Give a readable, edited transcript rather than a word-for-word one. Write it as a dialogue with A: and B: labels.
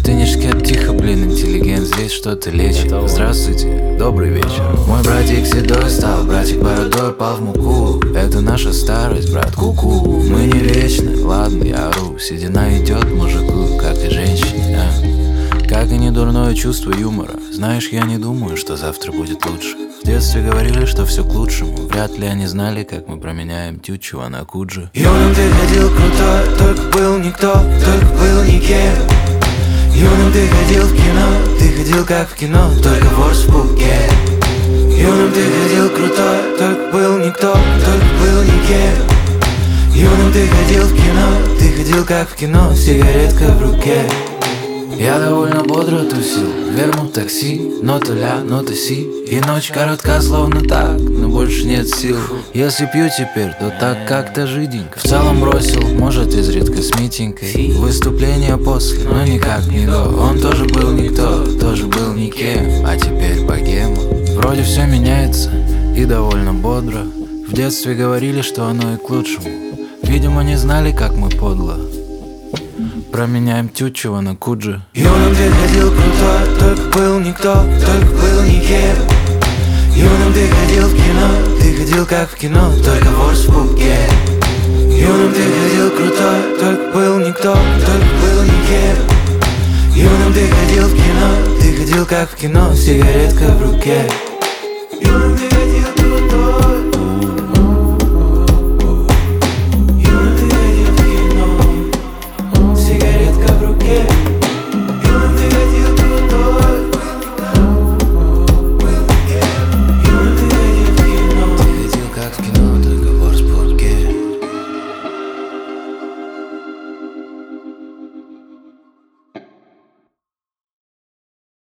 A: ты не шкет, тихо, блин, интеллигент, здесь что-то лечит. Здравствуйте, добрый вечер. Мой братик седой стал, братик бородой пал в муку. Это наша старость, брат, ку-ку. Мы не вечны, ладно, я ору. Седина идет мужику, как и женщине, а? Как и не дурное чувство юмора. Знаешь, я не думаю, что завтра будет лучше. В детстве говорили, что все к лучшему. Вряд ли они знали, как мы променяем Тютчева на Куджи.
B: Юным ты ходил крутой, только был никто, только был никем. Юным ты ходил в кино, ты ходил как в кино, только вор в Пхукет. Юным ты ходил крутой, только был никто, только был никем. Юным ты ходил в кино, ты ходил как в кино, сигаретка в руке.
A: Я довольно бодро тусил, вернул такси, нота ля, нота си. И ночь коротка, словно так, но больше нет сил. Если пью теперь, то так как-то жиденько. В целом бросил, может изредка с Митенькой. Выступление после, но никак не до. Он тоже был никто, тоже был никем. А теперь богема. Вроде все меняется и довольно бодро. В детстве говорили, что оно и к лучшему. Видимо, не знали, как мы подло променяем Тютчева на Куджи.
B: Юным ты ходил крутой, только был никто, только был никем. Юным ты ходил в кино, ты ходил как в кино, только вор в Пхукет. Юным ты ходил крутой, только был никто, только был никем. Юным ты ходил в кино, ты ходил как в кино, сигаретка в руке. Юным ты ходил крутой.
A: Ты ходил как в кино, только вор с